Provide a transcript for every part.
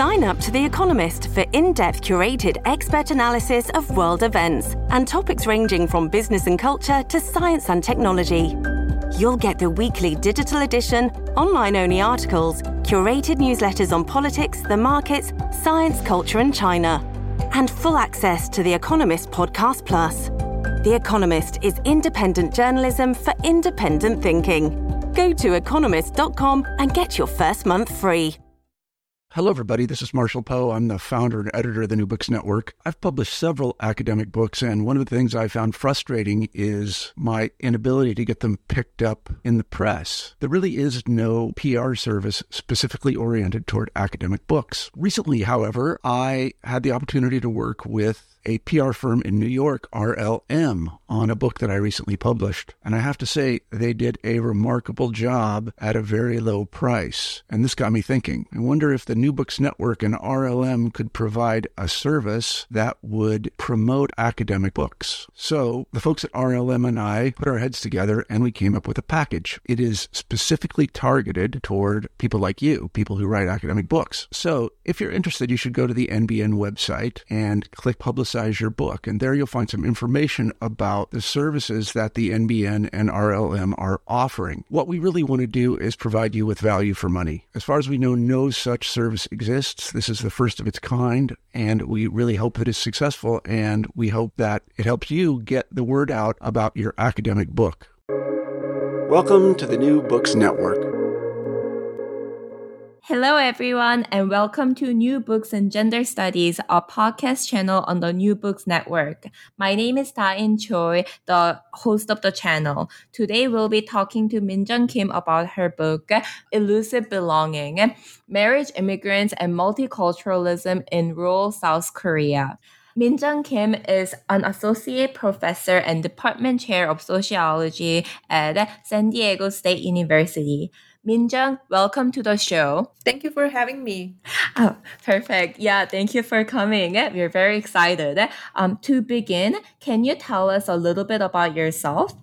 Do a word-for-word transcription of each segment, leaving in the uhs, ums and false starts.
Sign up to The Economist for in-depth curated expert analysis of world events and topics ranging from business and culture to science and technology. You'll get the weekly digital edition, online-only articles, curated newsletters on politics, the markets, science, culture and China, and full access to The Economist Podcast Plus. The Economist is independent journalism for independent thinking. Go to economist dot com and get your first month free. Hello, everybody. This is Marshall Poe. I'm the founder and editor of the New Books Network. I've published several academic books, and one of the things I found frustrating is my inability to get them picked up in the press. There really is no P R service specifically oriented toward academic books. Recently, however, I had the opportunity to work with a P R firm in New York, R L M, on a book that I recently published. And I have to say, they did a remarkable job at a very low price. And this got me thinking. I wonder if the New Books Network and R L M could provide a service that would promote academic books. So the folks at R L M and I put our heads together and we came up with a package. It is specifically targeted toward people like you, people who write academic books. So if you're interested, you should go to the N B N website and click Publicize your book. And there you'll find some information about the services that the N B N and R L M are offering. What we really want to do is provide you with value for money. As far as we know, no such service exists. This is the first of its kind, and we really hope that it's successful, and we hope that it helps you get the word out about your academic book. Welcome to the New Books Network. Hello, everyone, and welcome to New Books and Gender Studies, our podcast channel on the New Books Network. My name is Da-in Choi, the host of the channel. Today, we'll be talking to Minjung Kim about her book, Elusive Belonging, Marriage, Immigrants, and Multiculturalism in Rural South Korea. Minjung Kim is an associate professor and department chair of sociology at San Diego State University. Minjung, welcome to the show. Thank you for having me. Oh, perfect. Yeah, thank you for coming. We're very excited. Um, to begin, can you tell us a little bit about yourself?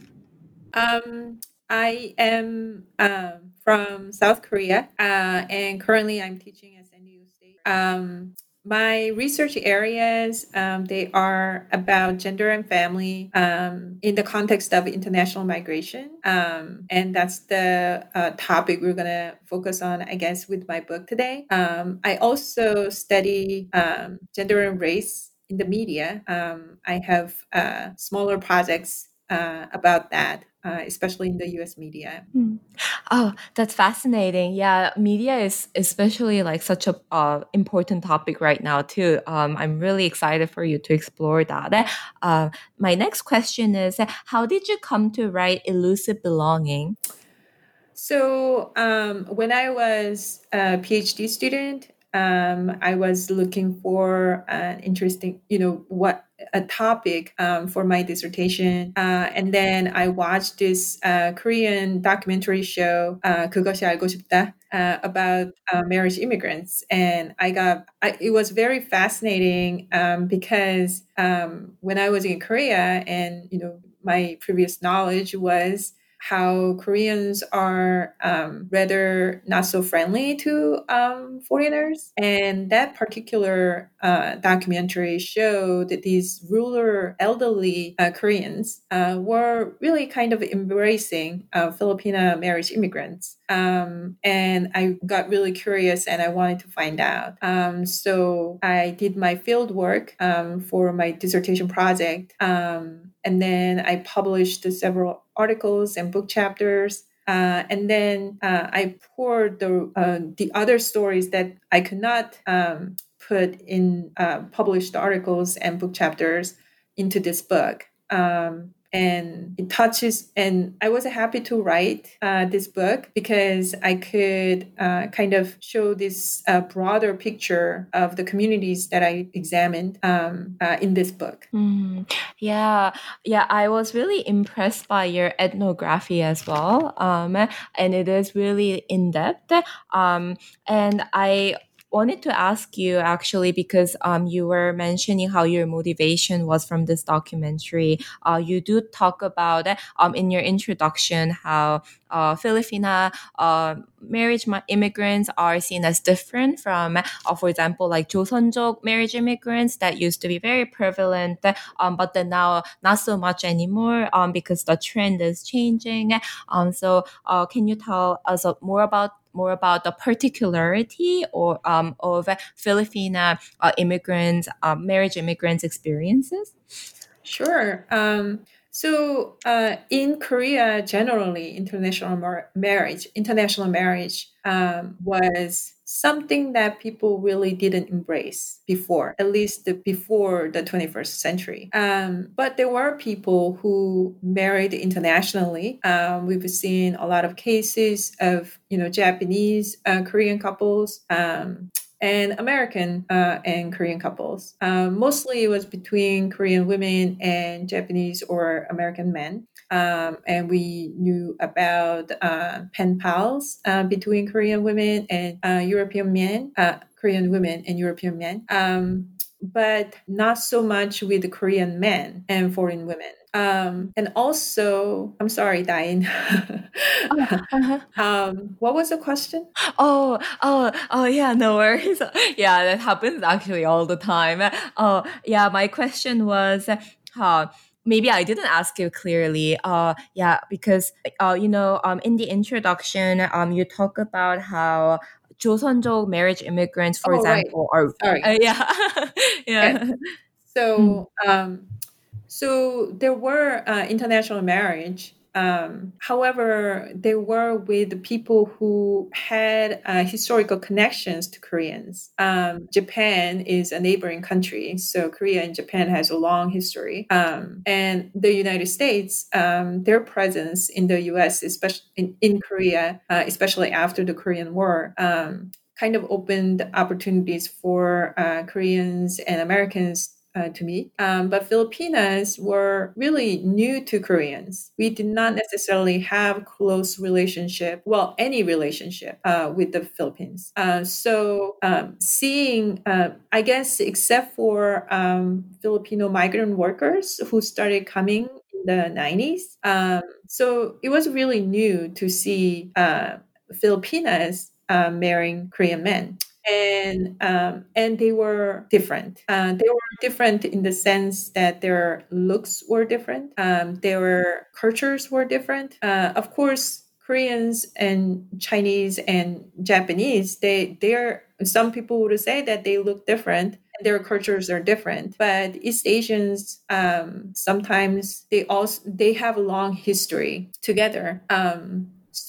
Um, I am um, from South Korea, uh, and currently I'm teaching at San Diego State. Um, My research areas, um, they are about gender and family um, in the context of international migration. Um, and that's the uh, topic we're going to focus on, I guess, with my book today. Um, I also study um, gender and race in the media. Um, I have uh, smaller projects uh, about that. Uh, especially in the U S media. Mm. Oh, that's fascinating. Yeah, media is especially like such a uh, important topic right now too. Um, I'm really excited for you to explore that. Uh, my next question is, how did you come to write Elusive Belonging? So um, when I was a PhD student, um, I was looking for an interesting, you know, what a topic um, for my dissertation. Uh, and then I watched this uh, Korean documentary show, uh, 그것이 알고 싶다, uh, about uh, marriage immigrants. And I got, I, it was very fascinating um, because um, when I was in Korea and, you know, my previous knowledge was how Koreans are um, rather not so friendly to um, foreigners. And that particular uh, documentary showed that these rural elderly uh, Koreans uh, were really kind of embracing uh, Filipino marriage immigrants. Um, and I got really curious and I wanted to find out. Um, so I did my field work um, for my dissertation project. Um, and then I published several articles and book chapters. Uh, and then uh, I poured the uh, the other stories that I could not um, put in uh, published articles and book chapters into this book. Um, and it touches, and I was happy to write uh, this book because I could uh, kind of show this uh, broader picture of the communities that I examined um, uh, in this book. Mm, yeah, yeah, I was really impressed by your ethnography as well, um, and it is really in depth. Um, and I wanted to ask you actually, because um, you were mentioning how your motivation was from this documentary. Uh, you do talk about um, in your introduction how uh, Filipina uh, marriage mi- immigrants are seen as different from, uh, for example, like Joseonjok marriage immigrants that used to be very prevalent, um, but then now not so much anymore um, because the trend is changing. Um, so uh, can you tell us uh, more about more about the particularity or um, of Filipina uh, immigrants, uh, marriage immigrants experiences? Sure. Um, so uh, in Korea, generally, international mar- marriage, international marriage um, was something that people really didn't embrace before, at least the, before the twenty-first century. Um, but there were people who married internationally. Um, we've seen a lot of cases of, you know, Japanese uh, Korean couples. Um, and American uh, and Korean couples. Um, mostly it was between Korean women and Japanese or American men. Um, and we knew about uh, pen pals uh, between Korean women and uh, European men, uh, Korean women and European men. Um, but not so much with the Korean men and foreign women. Um, and also, I'm sorry, Dain. Oh, uh-huh. um, what was the question? Oh, oh, oh, yeah, no worries. Yeah, that happens actually all the time. Oh, yeah, my question was, uh, maybe I didn't ask you clearly. Uh, yeah, because, uh, you know, um, in the introduction, um, you talk about how Joseonjok marriage immigrants, for Oh, right. example, are, Sorry. uh, yeah, Okay. yeah. So, um, so there were uh, international marriage. Um, however, they were with people who had uh, historical connections to Koreans. Um, Japan is a neighboring country, so Korea and Japan has a long history. Um, and the United States, um, their presence in the U S, especially in, in Korea, uh, especially after the Korean War, um, kind of opened opportunities for uh, Koreans and Americans uh, to meet. Um, but Filipinas were really new to Koreans. We did not necessarily have close relationship, well, any relationship uh, with the Philippines. Uh, so um, seeing, uh, I guess, except for um, Filipino migrant workers who started coming in the nineties. Um, so it was really new to see uh, Filipinas uh, marrying Korean men. And um, and they were different. Uh, they were different in the sense that their looks were different. Um, their cultures were different. Uh, of course, Koreans and Chinese and Japanese, they they're some people would say that they look different. Their cultures are different, but East Asians um, sometimes they also they have a long history together. Um,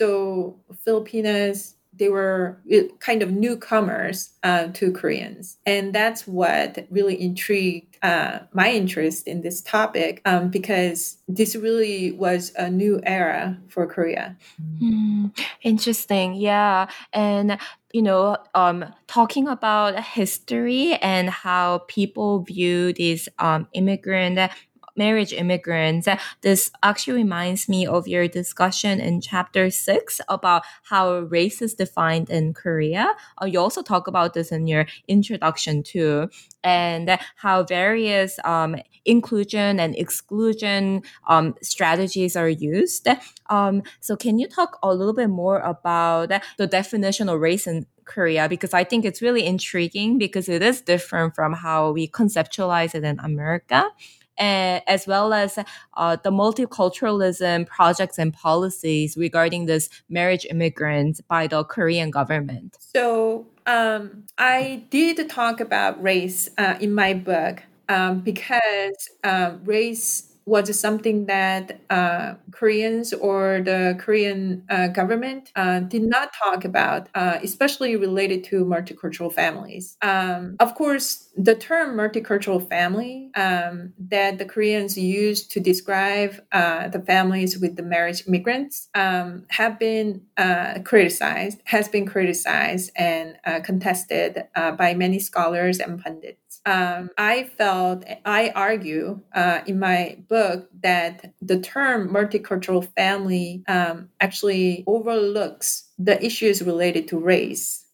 so Filipinas, they were kind of newcomers uh, to Koreans. And that's what really intrigued uh, my interest in this topic um, because this really was a new era for Korea. Hmm, interesting. Yeah. And, you know, um, talking about history and how people view these um, immigrant marriage immigrants, this actually reminds me of your discussion in chapter six about how race is defined in Korea. Uh, you also talk about this in your introduction too, and how various um, inclusion and exclusion um, strategies are used. Um, so can you talk a little bit more about the definition of race in Korea? Because I think it's really intriguing because it is different from how we conceptualize it in America. Uh, as well as uh, the multiculturalism projects and policies regarding this marriage immigrants by the Korean government. So um, I did talk about race uh, in my book um, because um, race was something that uh, Koreans or the Korean uh, government uh, did not talk about, uh, especially related to multicultural families. Um, of course, the term multicultural family um, that the Koreans use to describe uh, the families with the marriage immigrants um, have been uh, criticized, has been criticized and uh, contested uh, by many scholars and pundits. Um, I felt, I argue uh, in my book that the term multicultural family um, actually overlooks the issues related to race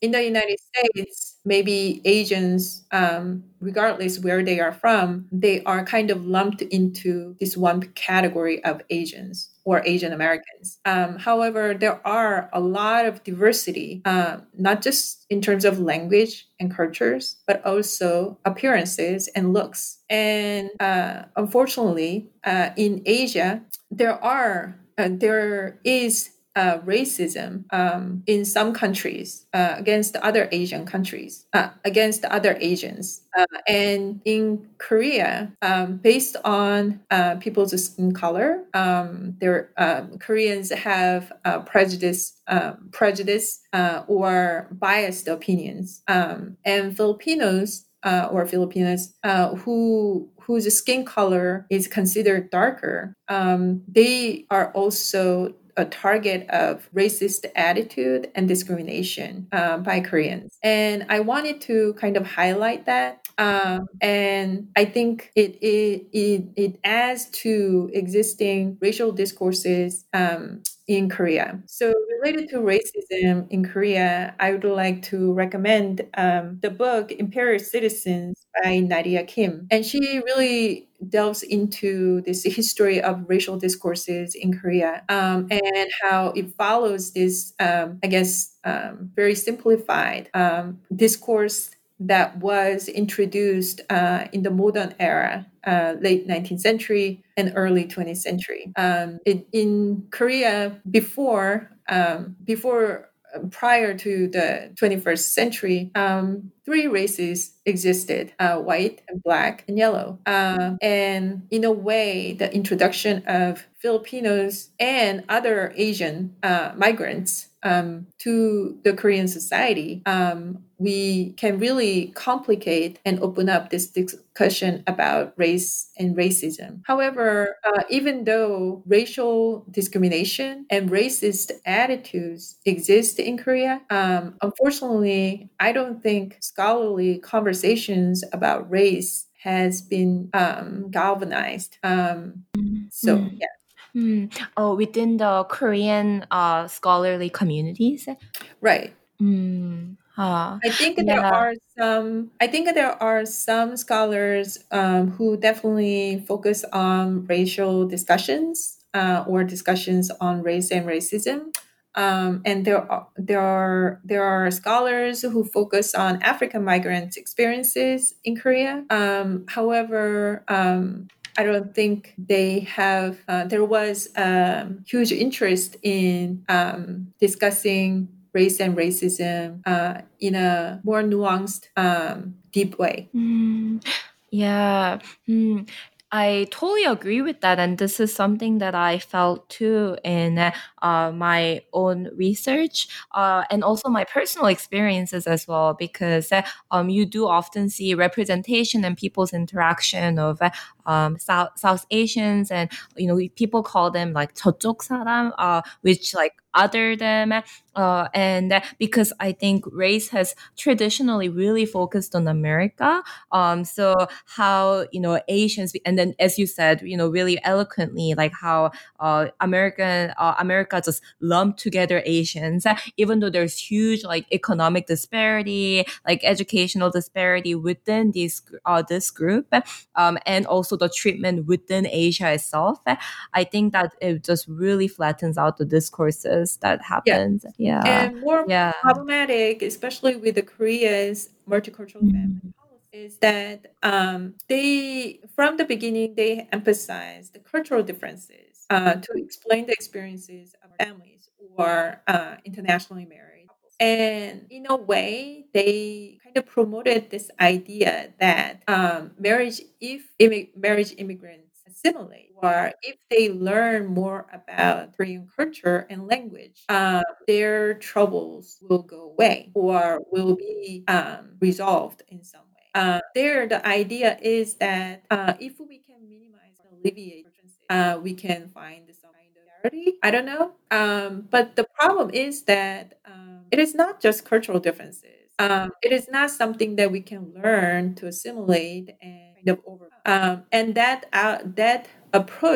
in the United States, maybe Asians, um, regardless where they are from, they are kind of lumped into this one category of Asians or Asian Americans. Um, however, there are a lot of diversity, uh, not just in terms of language and cultures, but also appearances and looks. And uh, unfortunately, uh, in Asia, there are uh, there is uh, racism um, in some countries uh, against other Asian countries, uh, against other Asians. Uh, and in Korea, um, based on uh, people's skin color, um, there um, Koreans have uh, prejudice, um, prejudice uh, or biased opinions, um, and Filipinos uh, or Filipinos uh, who whose skin color is considered darker, um, they are also a target of racist attitude and discrimination uh, by Koreans. And I wanted to kind of highlight that. Um, and I think it, it, it, it adds to existing racial discourses um, in Korea. So related to racism in Korea, I would like to recommend um, the book Imperial Citizens by Nadia Kim. And she really delves into this history of racial discourses in Korea um, and how it follows this, um, I guess, um, very simplified um, discourse that was introduced uh, in the modern era, uh, late nineteenth century and early twentieth century. Um, it, in Korea, before um, before prior to the twenty-first century, um, three races existed, uh, white and black and yellow. Uh, and in a way, the introduction of Filipinos and other Asian uh, migrants um, to the Korean society, um, we can really complicate and open up this discussion about race and racism. However, uh, even though racial discrimination and racist attitudes exist in Korea, um, unfortunately, I don't think scholarly conversations about race has been um, galvanized. Um, so, Mm. yeah. Mm. Oh, within the Korean uh, scholarly communities? Right. Mm. Uh, I think yeah. there are some. I think there are some scholars um, who definitely focus on racial discussions uh, or discussions on race and racism. Um, and there are there are there are scholars who focus on African migrant experiences in Korea. Um, however, um, I don't think they have. Uh, there was um, huge interest in um, discussing race and racism uh, in a more nuanced, um, deep way. Mm, yeah. Mm. I totally agree with that. And this is something that I felt too in uh, my own research uh, and also my personal experiences as well, because uh, um, you do often see representation and people's interaction of uh, um, South, South Asians, and you know people call them like 저쪽 사람, uh, which like other them. Uh, and because I think race has traditionally really focused on America. Um, so how, you know, Asians, and then as you said, you know, really eloquently, like how uh, American, uh, America just lumped together Asians, even though there's huge like economic disparity, like educational disparity within this, uh, this group, um, and also the treatment within Asia itself. I think that it just really flattens out the discourses that happens. Yeah. And more Yeah. problematic, especially with the Korea's multicultural family policy, is that um, they, from the beginning, they emphasize the cultural differences uh, to explain the experiences of our families or uh, internationally married couples. And in a way, they kind of promoted this idea that um, marriage, if immi- marriage immigrants assimilate, or if they learn more about Korean culture and language, um, their troubles will go away or will be um, resolved in some way. Uh, there, the idea is that uh, if we can minimize and alleviate differences, uh, we can find some kind of charity. I don't know. Um, but the problem is that um, it is not just cultural differences. Um, it is not something that we can learn to assimilate and kind of overcome. Um, and that uh, that approach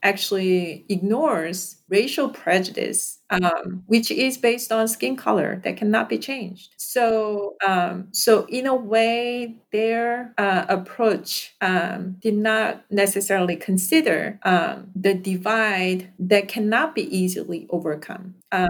actually ignores racial prejudice, um, which is based on skin color that cannot be changed. So, um, so in a way, their uh, approach um, did not necessarily consider um, the divide that cannot be easily overcome. Uh,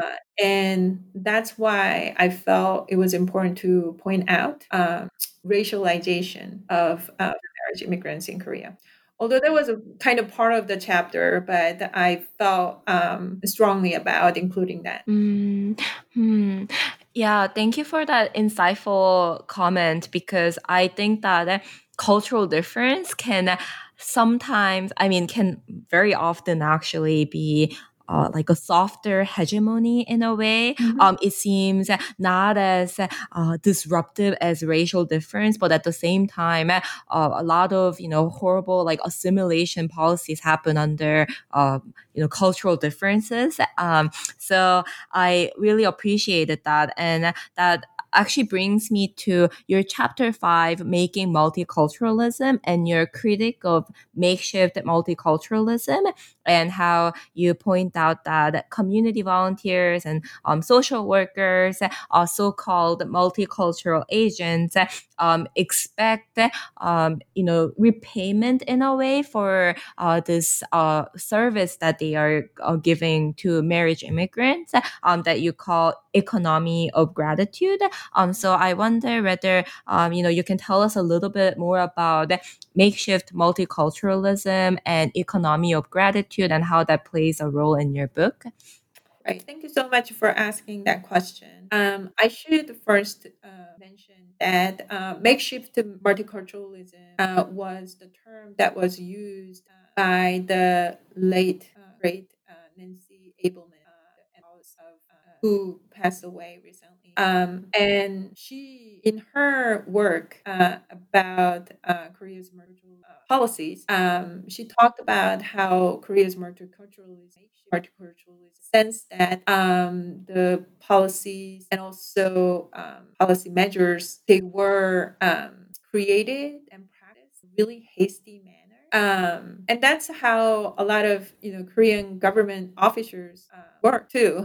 and that's why I felt it was important to point out um, racialization of uh, marriage immigrants in Korea. Although that was a kind of part of the chapter, but I felt um, strongly about including that. Mm, hmm. Yeah, thank you for that insightful comment, because I think that uh, cultural difference can sometimes, I mean, can very often actually be uh, like a softer hegemony in a way. Mhm. Um, it seems not as uh, disruptive as racial difference, but at the same time, uh, a lot of, you know, horrible like assimilation policies happen under, uh, you know, cultural differences. Um, so I really appreciated that. And that actually brings me to your chapter five, making multiculturalism, and your critique of makeshift multiculturalism, and how you point out that community volunteers and um, social workers, uh, so-called multicultural agents, um, expect um, you know, repayment in a way for uh, this uh, service that they are uh, giving to marriage immigrants, um, that you call economy of gratitude. Um, so I wonder whether um, you know, you can tell us a little bit more about makeshift multiculturalism and economy of gratitude, and how that plays a role in your book. Right. Thank you so much for asking that question. Um, I should first uh, mention that uh, makeshift multiculturalism uh, was the term that was used uh, by the late uh, great uh, Nancy Abelman, uh, and also of, uh, who passed away recently. Um, and she, in her work uh, about uh, Korea's multicultural uh, policies, um, she talked about how Korea's multiculturalism, multiculturalism sense that um, the policies and also um, policy measures, they were um, created and practiced in a really hasty manner. Um, and that's how a lot of, you know, Korean government officers uh, work too.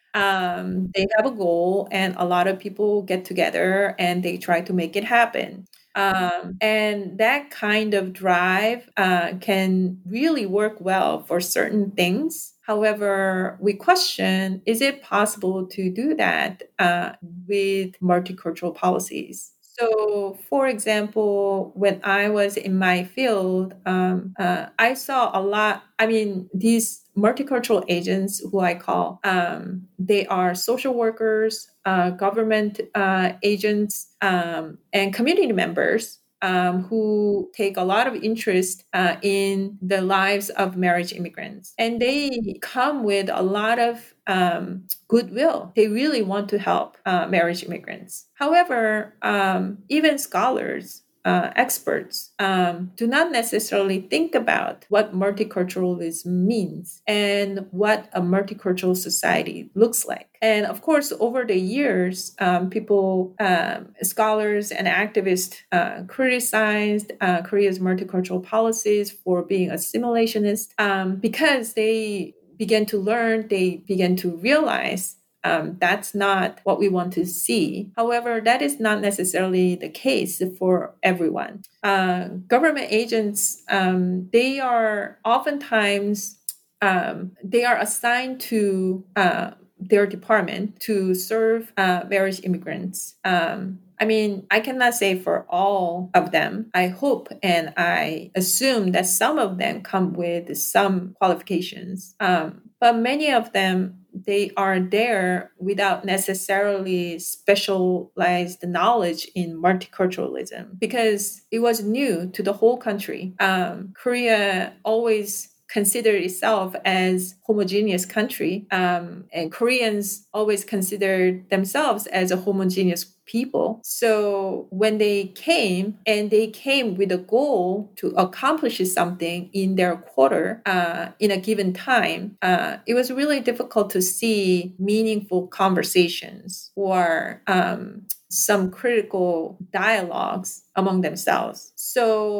Um, they have a goal, and a lot of people get together and they try to make it happen. Um, and that kind of drive uh, can really work well for certain things. However, we question, is it possible to do that uh, with multicultural policies? So, for example, when I was in my field, um, uh, I saw a lot. I mean, these multicultural agents, who I call, um, they are social workers, uh, government uh, agents, um, and community members. Um, who take a lot of interest uh, in the lives of marriage immigrants. And they come with a lot of um, goodwill. They really want to help uh, marriage immigrants. However, um, even scholars, uh, experts um, do not necessarily think about what multiculturalism means and what a multicultural society looks like. And of course, over the years, um, people, um, scholars and activists uh, criticized uh, Korea's multicultural policies for being assimilationist um, because they began to learn, they began to realize Um, that's not what we want to see. However, that is not necessarily the case for everyone. Uh, government agents, um, they are oftentimes, um, they are assigned to uh, their department to serve uh, marriage immigrants. Um, I mean, I cannot say for all of them. I hope and I assume that some of them come with some qualifications. Um, but many of them, they are there without necessarily specialized knowledge in multiculturalism because it was new to the whole country. Um, Korea always considered itself as homogeneous country, um, and Koreans always considered themselves as a homogeneous people. So when they came, and they came with a goal to accomplish something in their quarter uh, in a given time, uh, it was really difficult to see meaningful conversations or um, some critical dialogues among themselves. So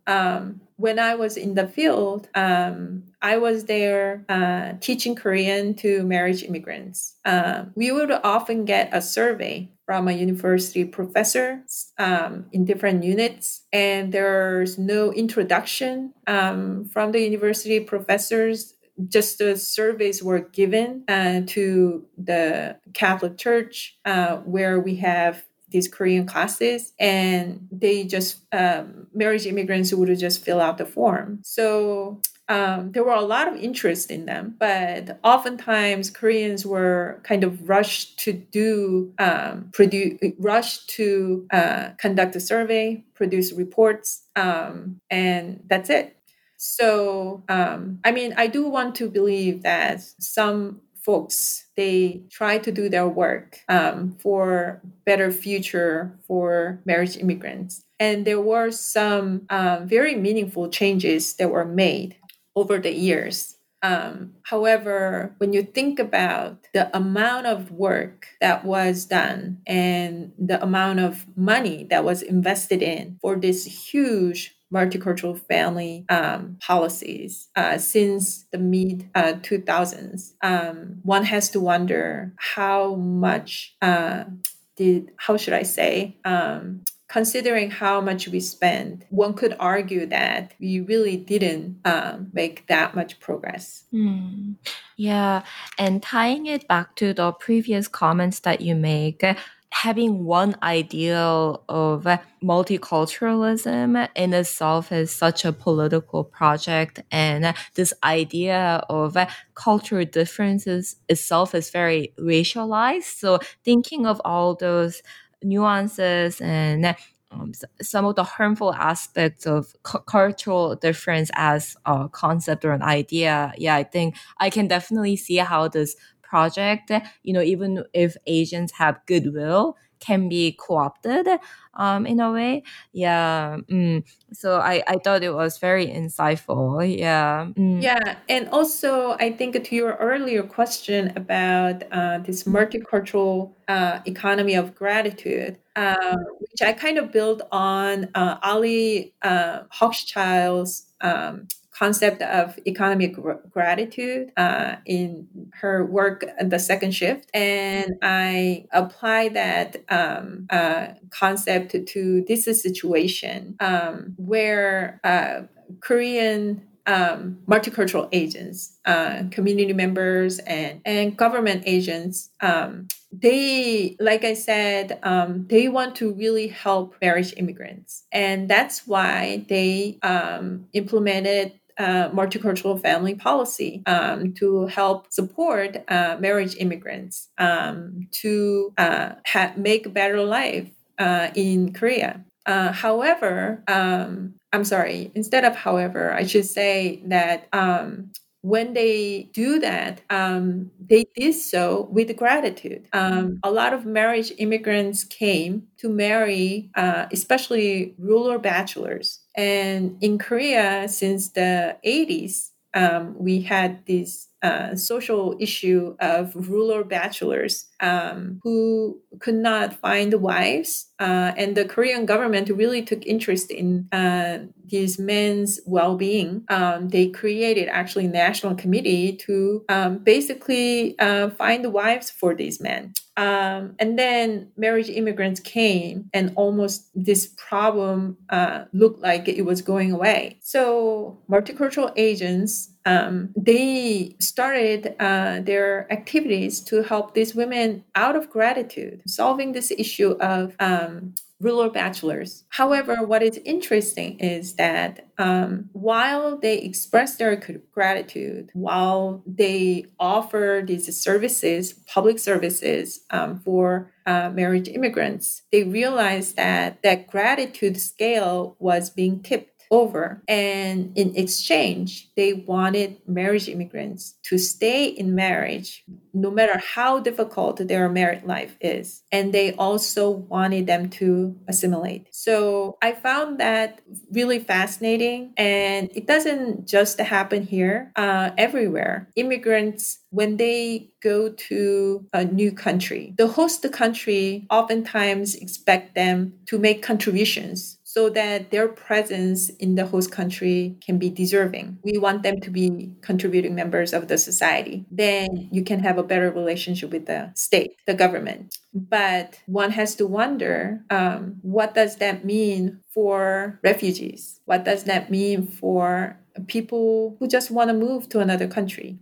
um, when I was in the field, um, I was there uh, teaching Korean to marriage immigrants. Uh, we would often get a survey from a university professor um, in different units, and there's no introduction um, from the university professors. Just the surveys were given uh, to the Catholic Church, uh, where we have these Korean classes, and they just, um, marriage immigrants would just fill out the form. So um, there were a lot of interest in them, but oftentimes Koreans were kind of rushed to do, um, produce, rushed to uh, conduct a survey, produce reports, um, and that's it. So, um, I mean, I do want to believe that some folks, they try to do their work um, for better future for marriage immigrants. And there were some um, very meaningful changes that were made over the years. Um, however, when you think about the amount of work that was done and the amount of money that was invested in for this huge multicultural family um, policies uh, since the mid uh, two thousands, um, one has to wonder how much uh, did, how should I say, um, considering how much we spend, one could argue that we really didn't um, make that much progress. Mm. Yeah, and tying it back to the previous comments that you make, having one ideal of multiculturalism in itself is such a political project, and this idea of cultural differences itself is very racialized. So thinking of all those nuances and um, some of the harmful aspects of cu- cultural difference as a concept or an idea, yeah, I think I can definitely see how this project, you know, even if Asians have goodwill, can be co-opted um, in a way. Yeah. Mm. So I, I thought it was very insightful. Yeah. Mm. Yeah. And also, I think to your earlier question about uh, this multicultural uh, economy of gratitude, uh, which I kind of built on uh, Ali uh, Hochschild's um, concept of economic gr- gratitude uh, in her work, The Second Shift. And I apply that um, uh, concept to, to this situation um, where uh, Korean um, multicultural agents, uh, community members, and, and government agents, um, they, like I said, um, they want to really help marriage immigrants. And that's why they um, implemented Uh, multicultural family policy um, to help support uh, marriage immigrants um, to uh, ha- make a better life uh, in Korea. Uh, however, um, I'm sorry, instead of however, I should say that um, when they do that, um, they did so with gratitude. Um, a lot of marriage immigrants came to marry, uh, especially rural bachelors. And in Korea, since the eighties, um, we had this uh, social issue of rural bachelors um, who could not find wives. Uh, and the Korean government really took interest in uh, these men's well-being. Um, they created actually a national committee to um, basically uh, find wives for these men. Um, and then marriage immigrants came, and almost this problem uh, looked like it was going away. So multicultural agents, um, they started uh, their activities to help these women out of gratitude, solving this issue of um, rural bachelors. However, what is interesting is that um, while they express their gratitude, while they offer these services, public services um, for uh, marriage immigrants, they realized that that gratitude scale was being tipped over. And in exchange, they wanted marriage immigrants to stay in marriage no matter how difficult their married life is. And they also wanted them to assimilate. So I found that really fascinating. And it doesn't just happen here, uh, everywhere. Immigrants, when they go to a new country, the host country oftentimes expect them to make contributions. so that their presence in the host country can be deserving. We want them to be contributing members of the society. Then you can have a better relationship with the state, the government. But one has to wonder, um, what does that mean for refugees? What does that mean for people who just want to move to another country?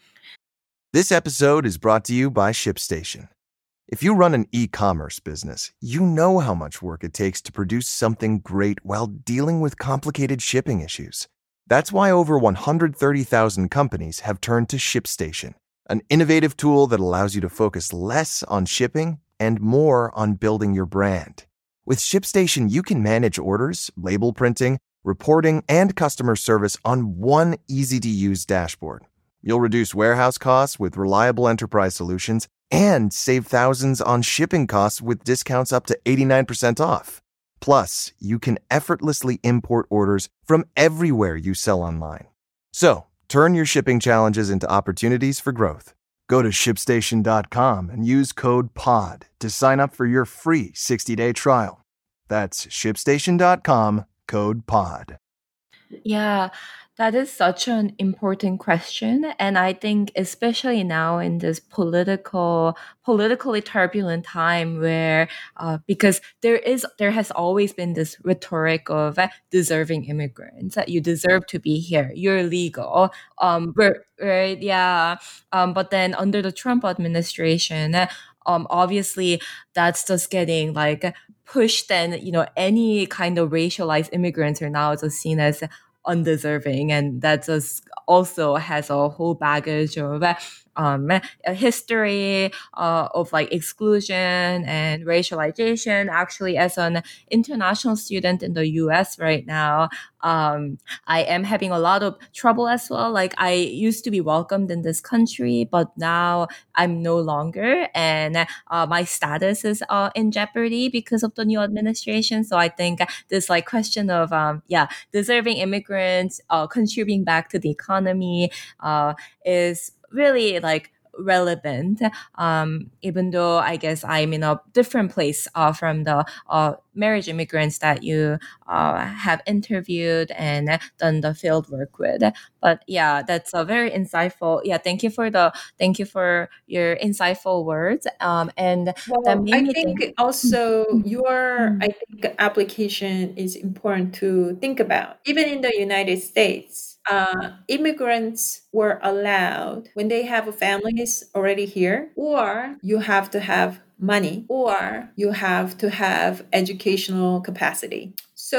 This episode is brought to you by ShipStation. If you run an e-commerce business, you know how much work it takes to produce something great while dealing with complicated shipping issues. That's why over one hundred thirty thousand companies have turned to ShipStation, an innovative tool that allows you to focus less on shipping and more on building your brand. With ShipStation, you can manage orders, label printing, reporting, and customer service on one easy-to-use dashboard. You'll reduce warehouse costs with reliable enterprise solutions and save thousands on shipping costs with discounts up to eighty-nine percent off. Plus, you can effortlessly import orders from everywhere you sell online. So, turn your shipping challenges into opportunities for growth. Go to ship station dot com and use code P O D to sign up for your free sixty-day trial. That's ship station dot com, code P O D. Yeah, that is such an important question. And I think especially now in this political, politically turbulent time where, uh, because there is, there has always been this rhetoric of uh, deserving immigrants, that you deserve to be here, you're legal. Um, we're, right, yeah. Um, but then under the Trump administration, um, obviously that's just getting like pushed, and, you know, any kind of racialized immigrants are now just seen as undeserving, and that just also has a whole baggage of um, a history uh, of like exclusion and racialization. Actually, as an international student in the U S right now, um, I am having a lot of trouble as well. Like, I used to be welcomed in this country, but now I'm no longer, and uh, my status is uh, in jeopardy because of the new administration. So I think this like question of um, yeah, deserving immigrants uh, contributing back to the economy uh, is really like relevant, um, even though I guess I'm in a different place uh, from the uh, marriage immigrants that you uh, have interviewed and done the field work with. But yeah, that's a very insightful. Yeah, thank you for the thank you for your insightful words. Um, and Well, that made I me think think. also your, Mm. I think application is important to think about. Even in the United States, uh, immigrants were allowed when they have families already here, or you have to have money, or you have to have educational capacity.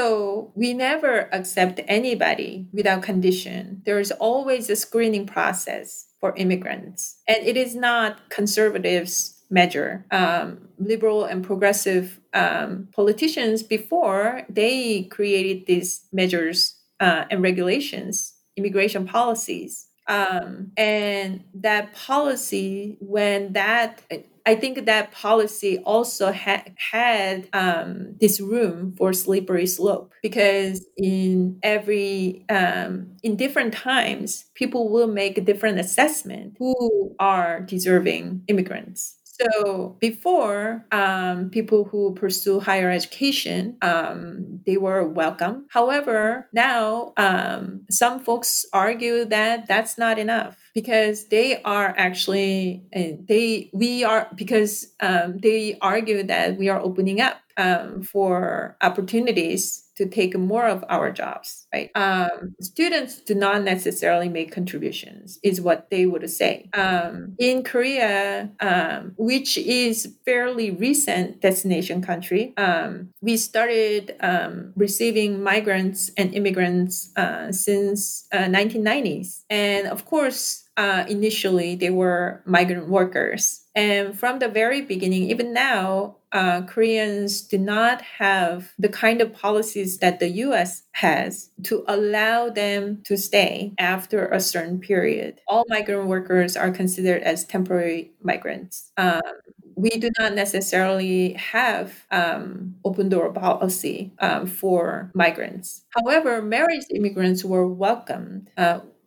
So we never accept anybody without condition. There is always a screening process for immigrants, and it is not conservatives' measure. Um, liberal and progressive um, politicians before, they created these measures uh, and regulations, immigration policies. Um, and that policy, when that, I think that policy also ha- had um, this room for slippery slope, because in every, um, in different times, people will make a different assessment who are deserving immigrants. So before, um, people who pursue higher education, um, they were welcome. However, now um, some folks argue that that's not enough, because they are actually uh, they we are because um, they argue that we are opening up um, for opportunities to take more of our jobs, right? Um, students do not necessarily make contributions, is what they would say. Um, in Korea, um, which is fairly recent destination country, um, we started um, receiving migrants and immigrants uh, since uh, nineteen nineties. And of course, uh, initially they were migrant workers. And from the very beginning, even now, uh, Koreans do not have the kind of policies that the U S has to allow them to stay after a certain period. All migrant workers are considered as temporary migrants. Um, we do not necessarily have um, open door policy um, for migrants. However, marriage immigrants were welcomed. Uh,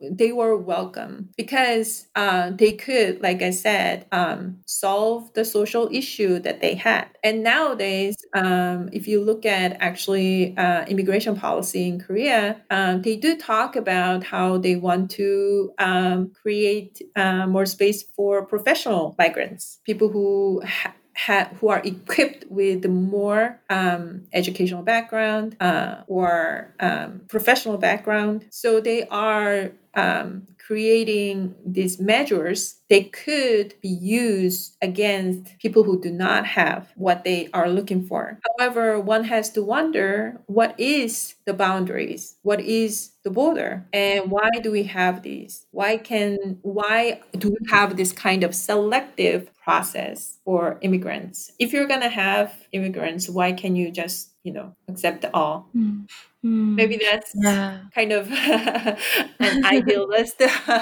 they were welcome because uh, they could, like I said, um, solve the social issue that they had. And nowadays, um, if you look at actually uh, immigration policy in Korea, um, they do talk about how they want to um, create uh, more space for professional migrants, people who ha- Ha, who are equipped with more um, educational background uh, or um, professional background. So they are um, creating these measures. They could be used against people who do not have what they are looking for. However, one has to wonder, what is the boundaries? What is the border? And why do we have these? Why can why do we have this kind of selective process for immigrants? If you're gonna have immigrants, why can you just, you know, accept all? Mm. Mm. Maybe that's Yeah. kind of an idealist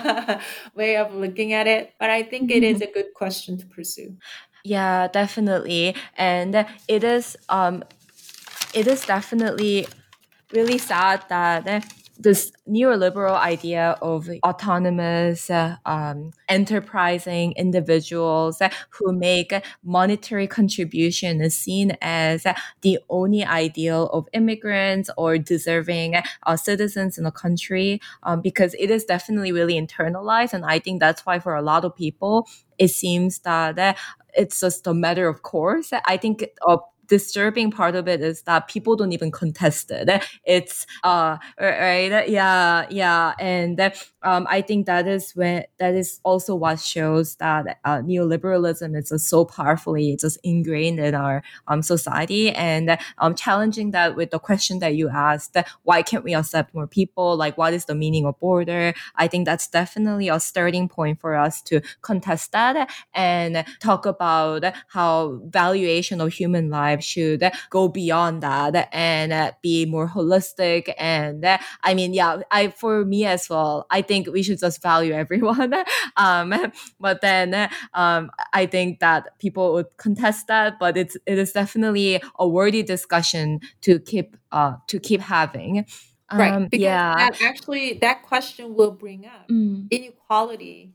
way of looking at it, but I think it is a good question to pursue. Yeah, definitely. And it is um it is definitely really sad that this neoliberal idea of autonomous, uh, um, enterprising individuals who make monetary contribution is seen as the only ideal of immigrants or deserving uh, citizens in a country, um, because it is definitely really internalized. And I think that's why for a lot of people, it seems that it's just a matter of course. I think uh, disturbing part of it is that people don't even contest it. It's uh right, yeah, yeah, and um I think that is when that is also what shows that uh, neoliberalism is just so powerfully just ingrained in our um society, and um challenging that with the question that you asked, why can't we accept more people? Like, what is the meaning of border? I think that's definitely a starting point for us to contest that and talk about how valuation of human life should go beyond that and uh, be more holistic. And uh, I mean, yeah, I for me as well, I think we should just value everyone. um, but then um, I think that people would contest that, but it's it is definitely a worthy discussion to keep uh, to keep having. Um, Right, because yeah. that actually that question will bring up Mm. inequality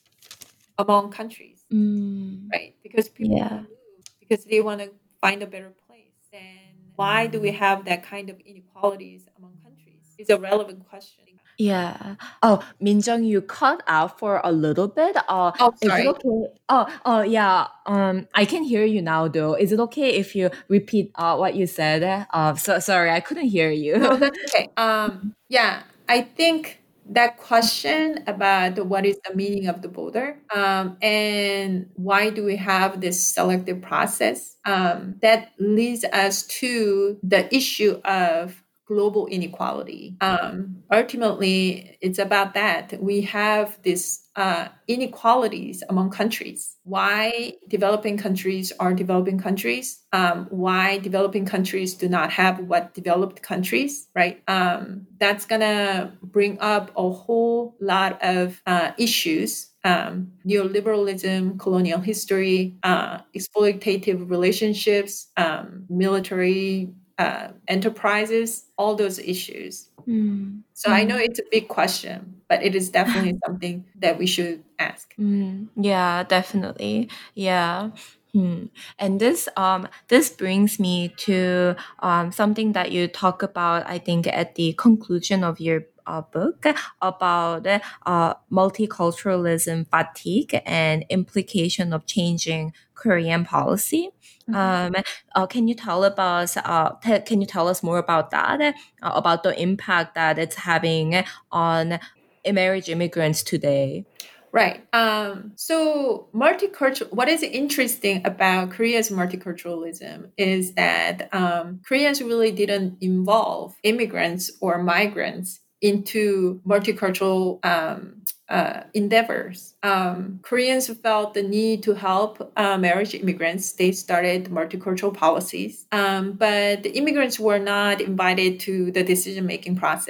among countries, Mm. right? Because people Yeah. want to move because they want to find a better place. Then why do we have that kind of inequalities among countries? It's a relevant question. Yeah. Oh, Minjung, you cut out for a little bit. Uh, Oh, is it sorry. okay? Oh, oh, yeah. Um, I can hear you now, though. Is it okay if you repeat uh what you said? Uh, so sorry, I couldn't hear you. No, that's okay. Um, yeah, I think that question about what is the meaning of the border um, and why do we have this selective process, um, that leads us to the issue of global inequality. Um, ultimately, it's about that. We have this uh, inequalities among countries. Why developing countries are developing countries? Um, why developing countries do not have what developed countries, right? Um, that's gonna bring up a whole lot of uh, issues. Um, neoliberalism, colonial history, uh, exploitative relationships, um, military uh, enterprises, all those issues. Mm. So I know it's a big question, but it is definitely something that we should ask. Mm, yeah, definitely. Yeah. Hmm. And this um this brings me to um something that you talk about, I think, at the conclusion of your uh, book about uh multiculturalism fatigue and implication of changing Korean policy. Um, uh, can you tell about uh, t- can you tell us more about that? Uh, about the impact that it's having on marriage immigrants today? Right. Um, so multicultural, what is interesting about Korea's multiculturalism is that um, Koreans really didn't involve immigrants or migrants into multicultural um, uh, endeavors. Um, Koreans felt the need to help uh, marriage immigrants. They started multicultural policies, um, but the immigrants were not invited to the decision-making process.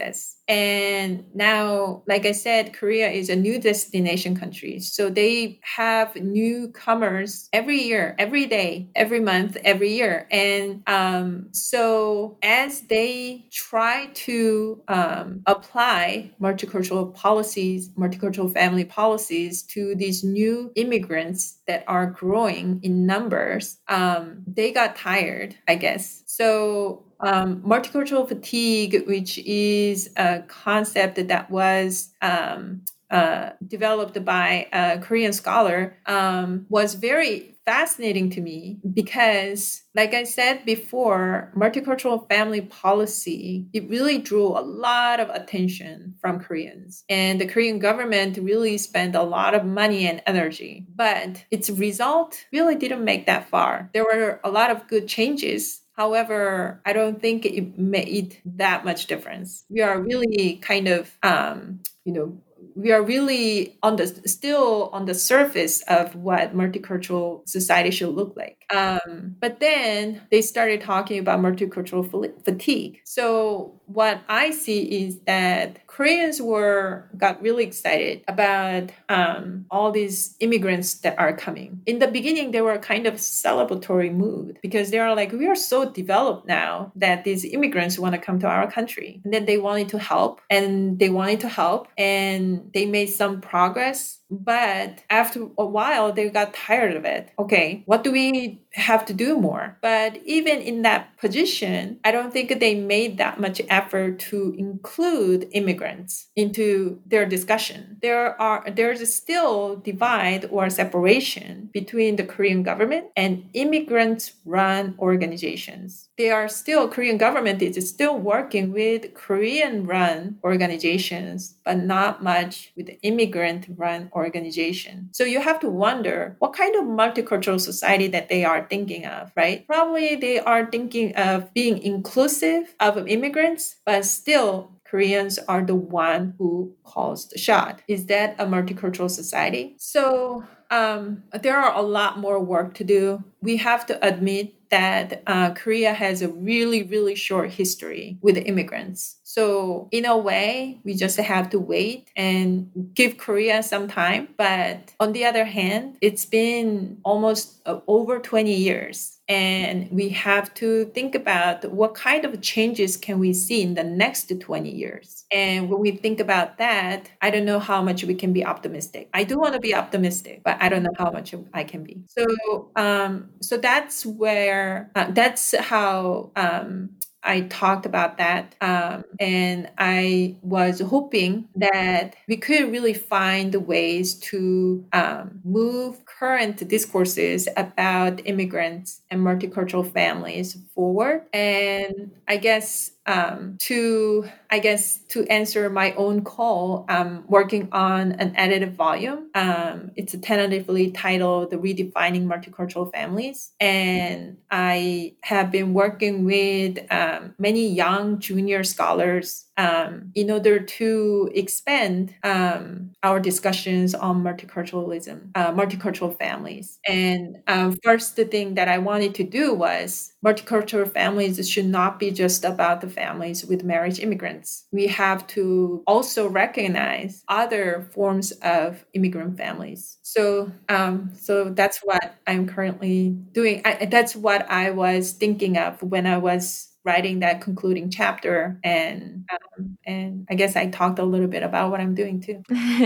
And now, like I said, Korea is a new destination country. So they have newcomers every year, every day, every month, every year. And um, so as they try to um, apply multicultural policies, multicultural family policies to these new immigrants that are growing in numbers, um, they got tired, I guess. So um, multicultural fatigue, which is a concept that was um, uh, developed by a Korean scholar, um, was very fascinating to me because, like I said before, multicultural family policy, it really drew a lot of attention from Koreans. And the Korean government really spent a lot of money and energy. But its result really didn't make that far. There were a lot of good changes. However, I don't think it made that much difference. We are really kind of, um, you know, we are really on the still on the surface of what multicultural society should look like. Um, but then they started talking about multicultural fatigue. So what I see is that Koreans were got really excited about um, all these immigrants that are coming. In the beginning, they were kind of celebratory mood because they are like, we are so developed now that these immigrants want to come to our country. And then they wanted to help and they wanted to help and they made some progress. But after a while, they got tired of it. Okay, what do we have to do more? But even in that position, I don't think they made that much effort to include immigrants into their discussion. There are there's still divide or separation between the Korean government and immigrant-run organizations. They are still, Korean government is still working with Korean-run organizations, but not much with immigrant-run organization. So you have to wonder what kind of multicultural society that they are thinking of, right? Probably they are thinking of being inclusive of immigrants, but still Koreans are the one who calls the shot. Is that a multicultural society? So um, there are a lot more work to do. We have to admit that uh, Korea has a really, really short history with immigrants. So in a way, we just have to wait and give Korea some time. But on the other hand, it's been almost uh, over twenty years. And we have to think about what kind of changes can we see in the next twenty years. And when we think about that, I don't know how much we can be optimistic. I do want to be optimistic, but I don't know how much I can be. So, um, so that's where, uh, that's how um, I talked about that. Um, and I was hoping that we could really find ways to um, move current discourses about immigrants and multicultural families forward. And I guess um, to I guess to answer my own call, I'm working on an edited volume. Um, it's tentatively titled "Redefining Multicultural Families," and I have been working with um, many young junior scholars um, in order to expand um, our discussions on multiculturalism, uh, multicultural families. And um, first, the thing that I wanted to do was multicultural families should not be just about the families with marriage immigrants. We have to also recognize other forms of immigrant families. So, um, so that's what I'm currently doing. I, that's what I was thinking of when I was writing that concluding chapter, and um, and I guess I talked a little bit about what I'm doing too.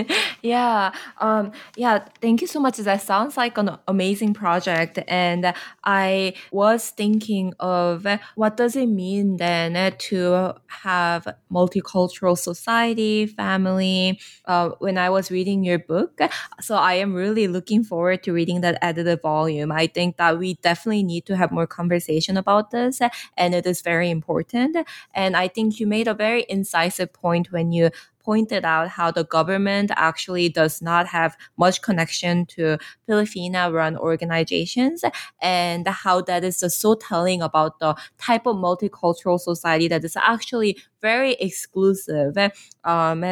yeah, um, yeah. Thank you so much. That sounds like an amazing project, and I was thinking of what does it mean then to have multicultural society, family. Uh, when I was reading your book, so I am really looking forward to reading that edited volume. I think that we definitely need to have more conversation about this, and it is very very important. And I think you made a very incisive point when you pointed out how the government actually does not have much connection to Filipina-run organizations, and how that is just so telling about the type of multicultural society that is actually very exclusive. Um,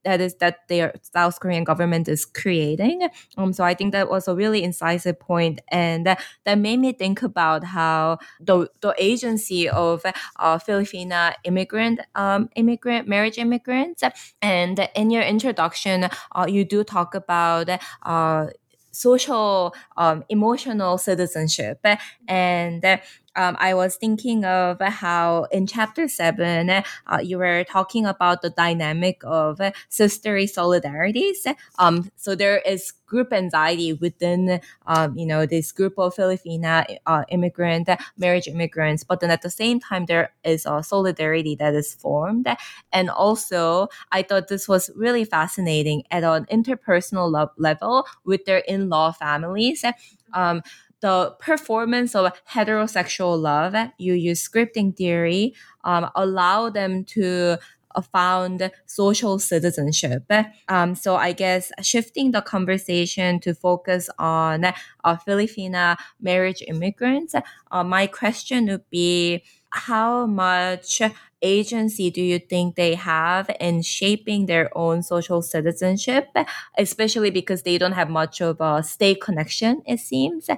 that is that their South Korean government is creating. Um, so I think that was a really incisive point, and that, that made me think about how the the agency of uh, Filipina immigrant um, immigrant marriage immigrants. And in your introduction, uh, you do talk about uh, social um, emotional citizenship, and um, I was thinking of how in chapter seven, uh, you were talking about the dynamic of sisterly solidarities. Um, so there is group anxiety within, um, you know, this group of Filipina uh, immigrant, marriage immigrants, but then at the same time, there is a solidarity that is formed. And also, I thought this was really fascinating at an interpersonal lo- level with their in-law families. Um, the performance of heterosexual love, you use scripting theory, um, allow them to uh, found social citizenship. Um, so I guess shifting the conversation to focus on uh, Filipina marriage immigrants, uh, my question would be, how much agency do you think they have in shaping their own social citizenship, especially because they don't have much of a state connection, it seems?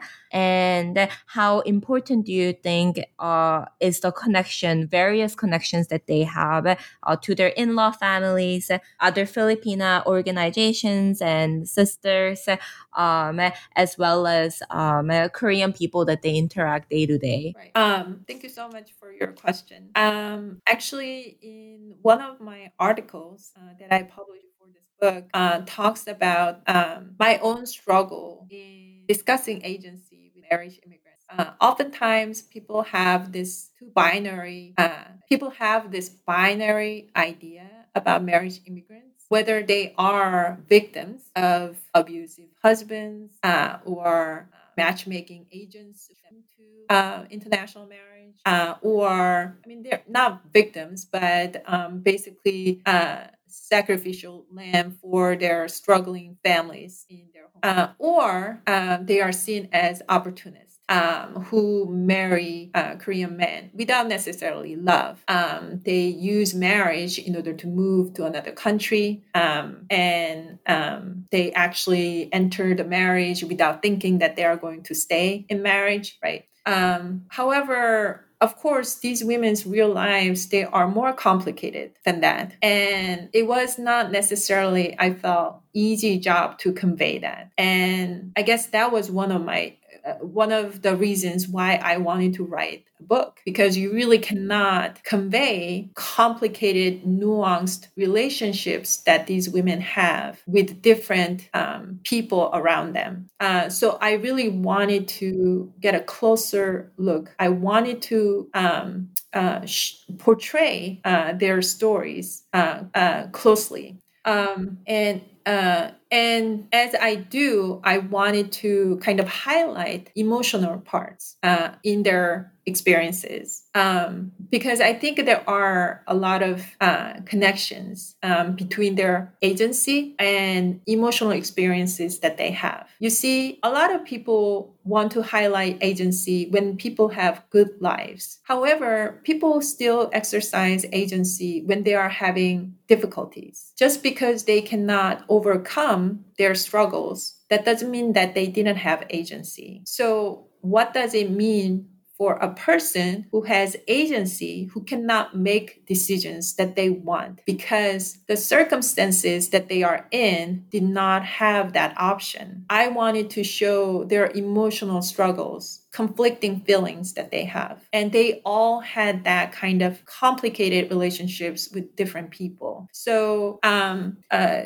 And how important do you think uh, is the connection, various connections that they have uh, to their in-law families, other Filipina organizations and sisters, um, as well as um, Korean people that they interact day to day? Right. Um, thank you so much for your question. Um, actually, in one of my articles uh, that I published for this book, uh, talks about um, my own struggle in discussing agency with Irish immigrants. Uh, oftentimes, people have this two binary. Uh, people have this binary idea about marriage immigrants, whether they are victims of abusive husbands uh, or matchmaking agents to uh, international marriage, uh, or I mean, they're not victims, but um, basically uh, sacrificial lamb for their struggling families in their home, uh, or uh, they are seen as opportunists. Um, who marry uh, Korean men without necessarily love. Um, they use marriage in order to move to another country, um, and um, they actually enter the marriage without thinking that they are going to stay in marriage, right? Um, however, of course, these women's real lives, they are more complicated than that. And it was not necessarily, I felt, easy job to convey that. And I guess that was one of my Uh, one of the reasons why I wanted to write a book, because you really cannot convey complicated, nuanced relationships that these women have with different um, people around them. Uh, so I really wanted to get a closer look. I wanted to um, uh, sh- portray uh, their stories uh, uh, closely. Um, and uh, and as I do, I wanted to kind of highlight emotional parts uh, in their experiences, um, because I think there are a lot of uh, connections um, between their agency and emotional experiences that they have. You see, a lot of people want to highlight agency when people have good lives. However, people still exercise agency when they are having difficulties. Just because they cannot overcome their struggles, that doesn't mean that they didn't have agency. So what does it mean for a person who has agency, who cannot make decisions that they want because the circumstances that they are in did not have that option? I wanted to show their emotional struggles, conflicting feelings that they have. And they all had that kind of complicated relationships with different people. So, um, uh,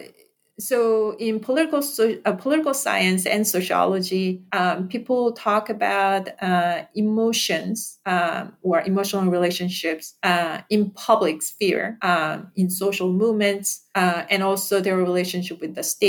So in political so, uh, political science and sociology, um, people talk about uh, emotions um, or emotional relationships uh, in public sphere, um, in social movements, uh, and also their relationship with the state.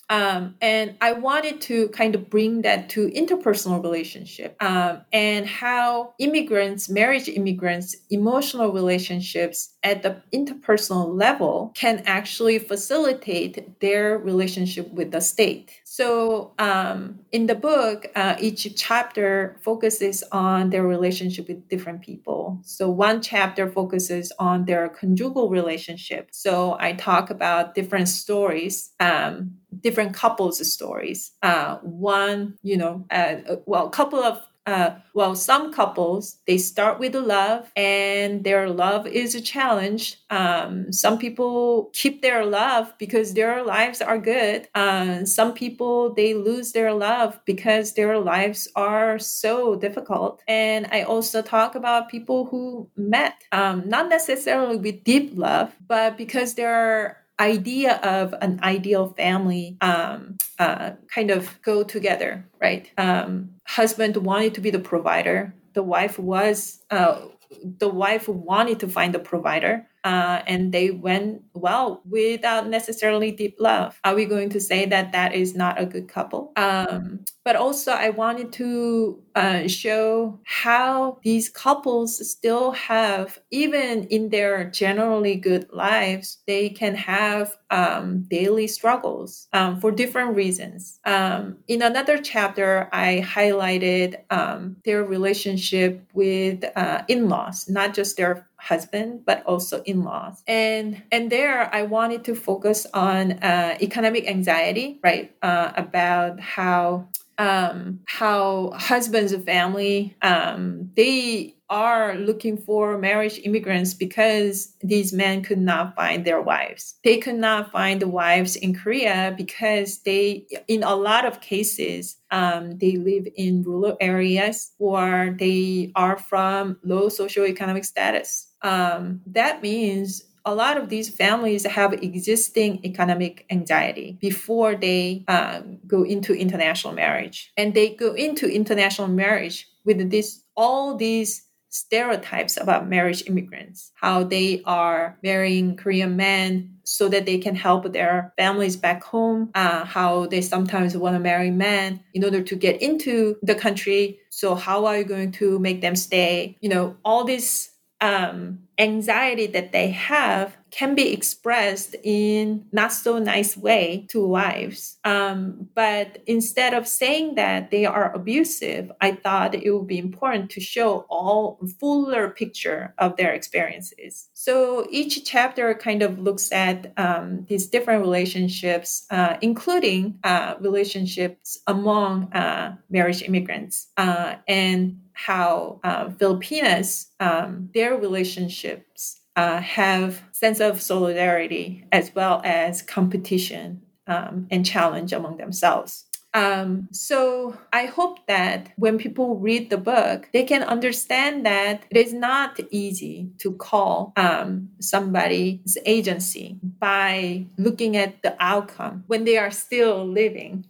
Um, and I wanted to kind of bring that to interpersonal relationship um, and how immigrants, marriage immigrants, emotional relationships at the interpersonal level can actually facilitate their relationship with the state. So um, in the book, uh, each chapter focuses on their relationship with different people. So one chapter focuses on their conjugal relationship. So I talk about different stories, um, different couples' stories. Uh, one, you know, uh, well, a couple of uh, well, some couples, they start with love and their love is a challenge. Um, some people keep their love because their lives are good. Uh, some people, they lose their love because their lives are so difficult. And I also talk about people who met, um, not necessarily with deep love, but because they're idea of an ideal family um, uh, kind of go together, right? Um, husband wanted to be the provider. The wife was, uh, the wife wanted to find a provider. Uh, and they went well without necessarily deep love. Are we going to say that that is not a good couple? Um, but also, I wanted to uh, show how these couples still have, even in their generally good lives, they can have um, daily struggles um, for different reasons. Um, in another chapter, I highlighted um, their relationship with uh, in-laws, not just their husband, but also in-laws. And and there I wanted to focus on uh, economic anxiety, right? Uh, about how um, how husbands and family, um, they are looking for marriage immigrants because these men could not find their wives. They could not find the wives in Korea because they, in a lot of cases, um, they live in rural areas or they are from low socioeconomic status. Um, that means a lot of these families have existing economic anxiety before they um, go into international marriage. And they go into international marriage with this all these stereotypes about marriage immigrants, how they are marrying Korean men so that they can help their families back home, uh, how they sometimes want to marry men in order to get into the country. So how are you going to make them stay? You know, all this um, anxiety that they have can be expressed in not so nice way to wives. Um, but instead of saying that they are abusive, I thought it would be important to show all fuller picture of their experiences. So each chapter kind of looks at um, these different relationships, uh, including uh, relationships among uh, marriage immigrants uh, and how uh, Filipinas, um, their relationships uh, have sense of solidarity as well as competition um, and challenge among themselves. Um, so I hope that when people read the book, they can understand that it is not easy to call um, somebody's agency by looking at the outcome when they are still living.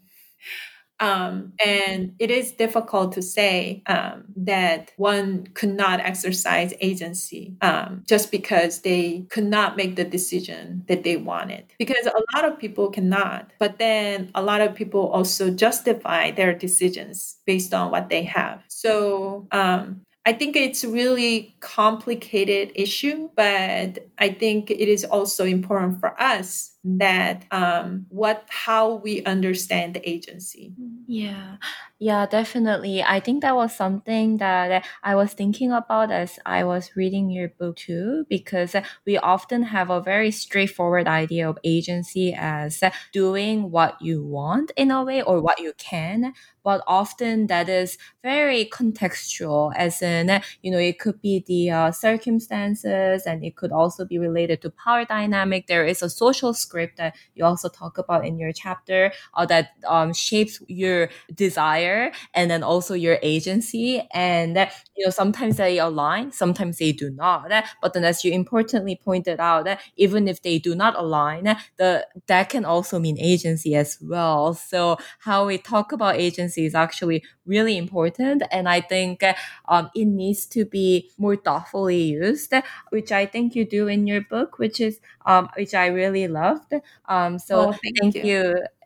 Um, and it is difficult to say um, that one could not exercise agency um, just because they could not make the decision that they wanted. Because a lot of people cannot, but then a lot of people also justify their decisions based on what they have. So um, I think it's a really complicated issue, but I think it is also important for us that um, what how we understand the agency. Yeah, yeah, definitely. I think that was something that I was thinking about as I was reading your book too, because we often have a very straightforward idea of agency as doing what you want in a way or what you can. But often that is very contextual, as in, you know, it could be the uh, circumstances and it could also be related to power dynamic. There is a social script that you also talk about in your chapter uh, that um, shapes your desire and then also your agency. And, uh, you know, sometimes they align, sometimes they do not. But then as you importantly pointed out, uh, even if they do not align, the that can also mean agency as well. So how we talk about agency is actually really important. And I think um, it needs to be more thoughtfully used, which I think you do in your book, which is um, which I really loved. Um, so Oh, thank thank you. you.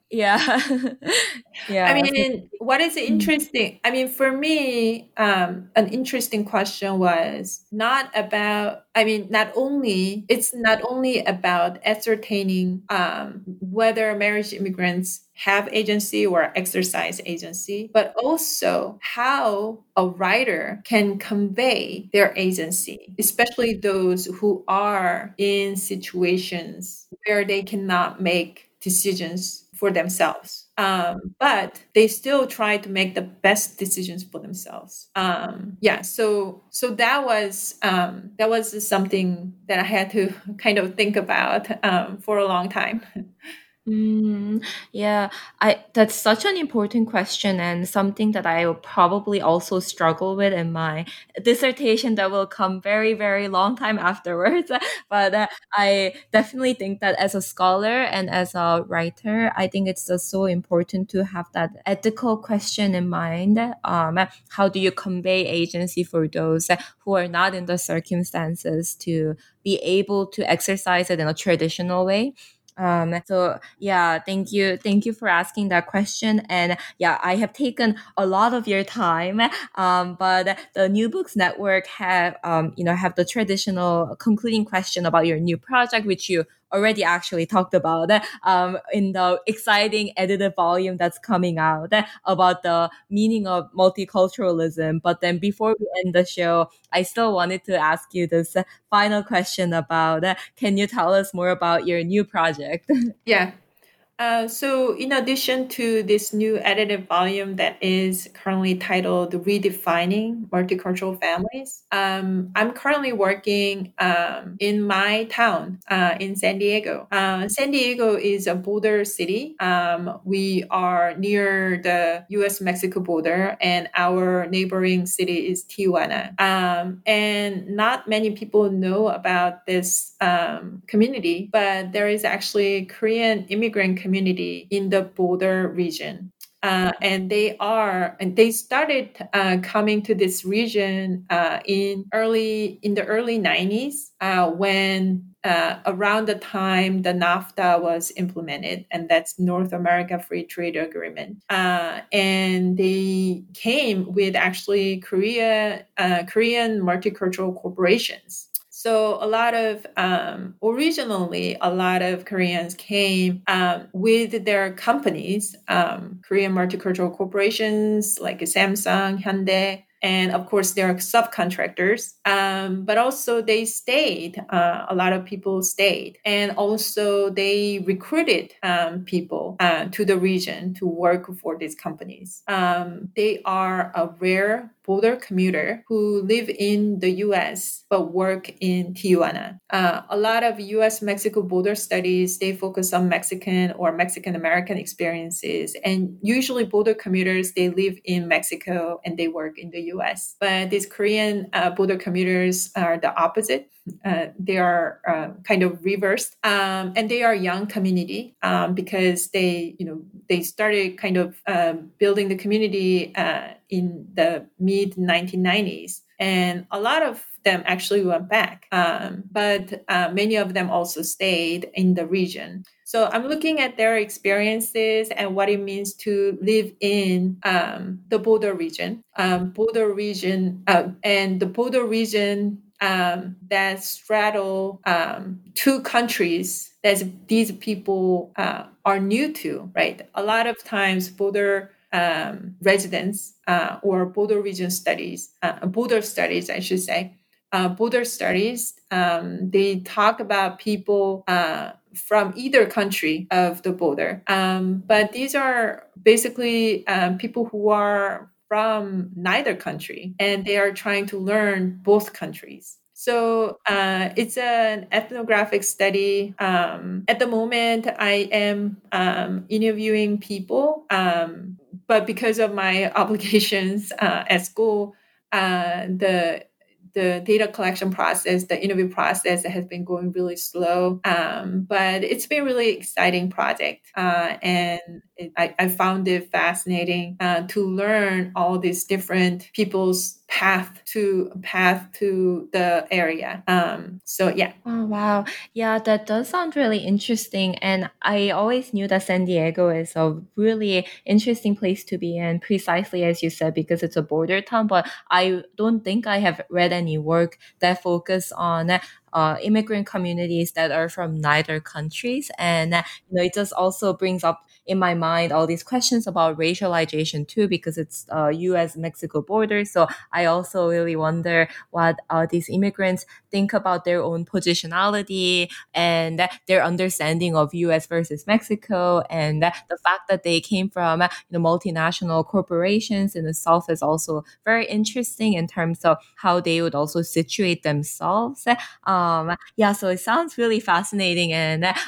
Yeah. Yeah. I mean, what is interesting? I mean, for me, um, an interesting question was not about, I mean, not only, it's not only about ascertaining um, whether marriage immigrants have agency or exercise agency, but also how a writer can convey their agency, especially those who are in situations where they cannot make decisions for themselves. Um, but they still try to make the best decisions for themselves. Um, yeah, so so that was um, that was something that I had to kind of think about um, for a long time. Mm, yeah, I that's such an important question and something that I will probably also struggle with in my dissertation that will come very, very long time afterwards. But uh, I definitely think that as a scholar and as a writer, I think it's just so important to have that ethical question in mind. Um, how do you convey agency for those who are not in the circumstances to be able to exercise it in a traditional way? Um, so yeah, thank you. Thank you for asking that question. And yeah, I have taken a lot of your time. Um, but the New Books Network have, um, you know, have the traditional concluding question about your new project, which you already actually talked about um, in the exciting edited volume that's coming out about the meaning of multiculturalism. But then before we end the show, I still wanted to ask you this final question about uh, can you tell us more about your new project? Yeah. Uh, so, in addition to this new edited volume that is currently titled Redefining Multicultural Families, um, I'm currently working um, in my town uh, in San Diego. Uh, San Diego is a border city. Um, we are near the U S Mexico border, and our neighboring city is Tijuana. Um, and not many people know about this um, community, but there is actually Korean immigrant community community in the border region. Uh, and they are, and they started uh, coming to this region uh, in early in the early nineties uh, when uh, around the time the NAFTA was implemented, and that's North America Free Trade Agreement. Uh, and they came with actually Korea, uh, Korean multicultural corporations. So a lot of, um, originally, a lot of Koreans came um, with their companies, um, Korean multicultural corporations like Samsung, Hyundai, and of course, there are subcontractors, um, but also they stayed. Uh, a lot of people stayed. And also they recruited um, people uh, to the region to work for these companies. Um, they are a rare border commuter who live in the U S but work in Tijuana. Uh, a lot of U S Mexico border studies, they focus on Mexican or Mexican American experiences. And usually border commuters, they live in Mexico and they work in the U S. But these Korean uh, border commuters are the opposite. Uh, they are uh, kind of reversed, um, and they are a young community um, because they, you know, they started kind of um, building the community uh, in the mid nineteen nineties, and a lot of them actually went back, um, but uh, many of them also stayed in the region. So I'm looking at their experiences and what it means to live in um, the border region, um, border region, uh, and the border region um, that straddle um, two countries that these people uh, are new to, right? A lot of times border um, residents uh, or border region studies, uh, border studies, I should say, uh, border studies, um, they talk about people uh, from either country of the border. Um, but these are basically um, people who are from neither country, and they are trying to learn both countries. So uh, it's an ethnographic study. Um, at the moment, I am um, interviewing people, um, but because of my obligations uh, at school, uh, the the data collection process, the interview process has been going really slow. Um, but it's been a really exciting project. Uh, and it, I, I found it fascinating uh, to learn all these different people's path to path to the area. Um, so yeah. Oh, wow. Yeah, that does sound really interesting. And I always knew that San Diego is a really interesting place to be in, precisely as you said, because it's a border town. But I don't think I have read any work that focus on uh, immigrant communities that are from neither countries. And uh, you know, it just also brings up in my mind all these questions about racialization too, because it's uh, U S Mexico border. So I also really wonder what uh, these immigrants think about their own positionality and their understanding of U S versus Mexico, and the fact that they came from you know multinational corporations in the South is also very interesting in terms of how they would also situate themselves. Um, yeah, so it sounds really fascinating, and uh,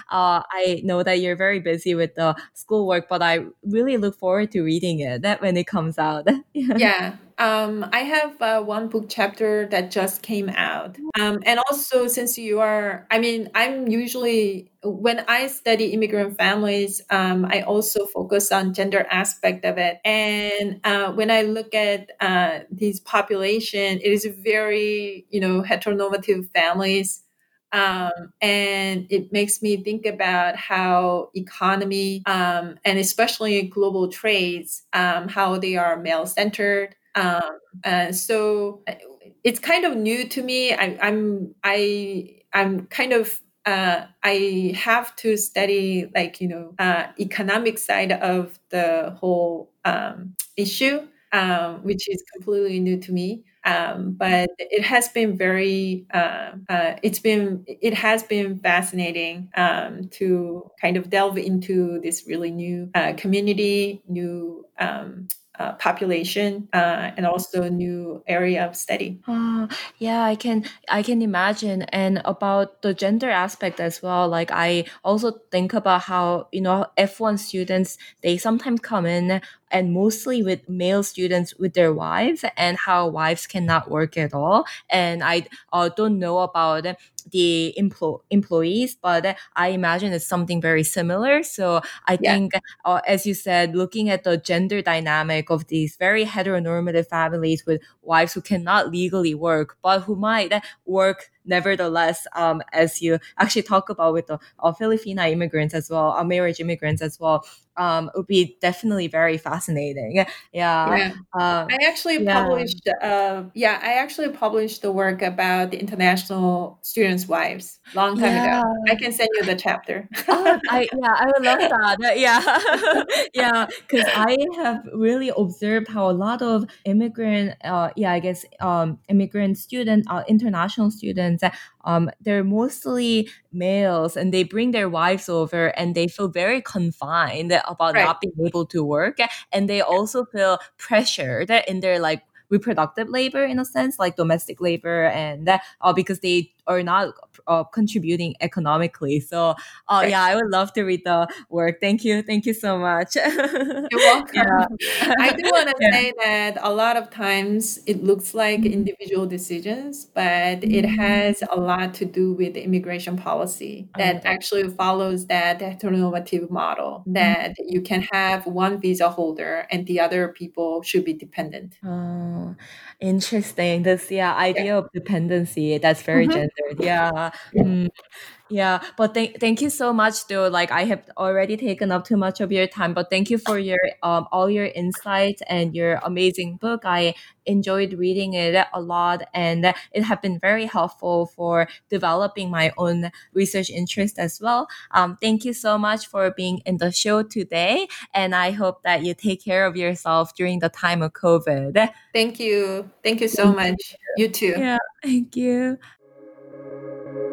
I know that you're very busy with the schoolwork, but I really look forward to reading it when it comes out. Yeah. Um, I have uh, one book chapter that just came out. Um, and also, since you are, I mean, I'm usually, when I study immigrant families, um, I also focus on gender aspect of it. And uh, when I look at uh, these population, it is very, you know, heteronormative families. Um, and it makes me think about how economy um, and especially global trades, um, how they are male centered. Um, uh, so it's kind of new to me. I, I'm I I'm kind of uh, I have to study like you know uh, economic side of the whole um, issue, um, which is completely new to me. Um, but it has been very uh, uh, it's been it has been fascinating um, to kind of delve into this really new uh, community, new um, uh, population, uh, and also new area of study. Uh, yeah, I can I can imagine. And about the gender aspect as well, like I also think about how, you know, F one students, they sometimes come in and mostly with male students with their wives, and how wives cannot work at all. And I uh, don't know about the emplo- employees, but I imagine it's something very similar. So I Yeah. think, uh, as you said, looking at the gender dynamic of these very heteronormative families with wives who cannot legally work, but who might work nevertheless, um, as you actually talk about with the uh, Filipina immigrants as well, uh, marriage immigrants as well, um, would be definitely very fascinating. Yeah. Yeah. Uh, I actually yeah. published, uh, yeah, I actually published the work about the international students' wives long time Yeah. ago. I can send you the chapter. Oh, I yeah, I would love that. Uh, Yeah, yeah, because I have really observed how a lot of immigrant, uh, yeah, I guess, um, immigrant student, uh, international students, uh, um, they're mostly males, and they bring their wives over, and they feel very confined about Right. not being able to work, and they also feel pressured in their like reproductive labor in a sense, like domestic labor, and uh, because they are not uh, contributing economically. So, uh, Right. yeah, I would love to read the work. Thank you, thank you so much. You're welcome. Yeah. I do want to Yeah. say that a lot of times it looks like individual decisions, but it has a lot to do with the immigration policy that actually follows that heteronormative model that you can have one visa holder and the other people should be dependent. Oh, interesting. This yeah idea of dependency that's very Mhm. gendered. Yeah. Mm. Yeah, but thank thank you so much though. Like I have already taken up too much of your time, but thank you for your um all your insights and your amazing book. I enjoyed reading it a lot, and it have been very helpful for developing my own research interest as well. Um, thank you so much for being in the show today, and I hope that you take care of yourself during the time of COVID. Thank you. Thank you so much. You too. Yeah, thank you.